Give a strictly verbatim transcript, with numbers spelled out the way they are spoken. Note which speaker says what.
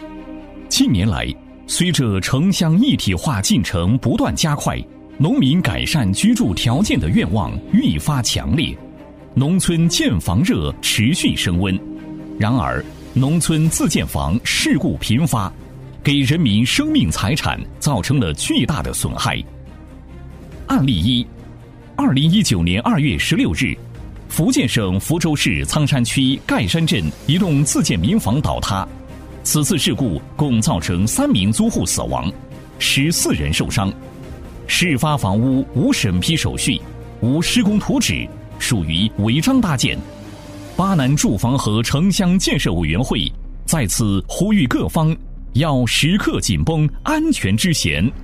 Speaker 1: 近年来，随着城乡一体化进程不断加快，农民改善居住条件的愿望愈发强烈，农村建房热持续升温。然而，农村自建房事故频发，给人民生命财产造成了巨大的损害。案例一：二零一九年二月十六日，福建省福州市苍山区盖山镇一栋自建民房倒塌，此次事故共造成三名租户死亡，十四人受伤。事发房屋无审批手续，无施工图纸，属于违章搭建。巴南住房和城乡建设委员会在此呼吁各方要时刻紧绷安全之弦，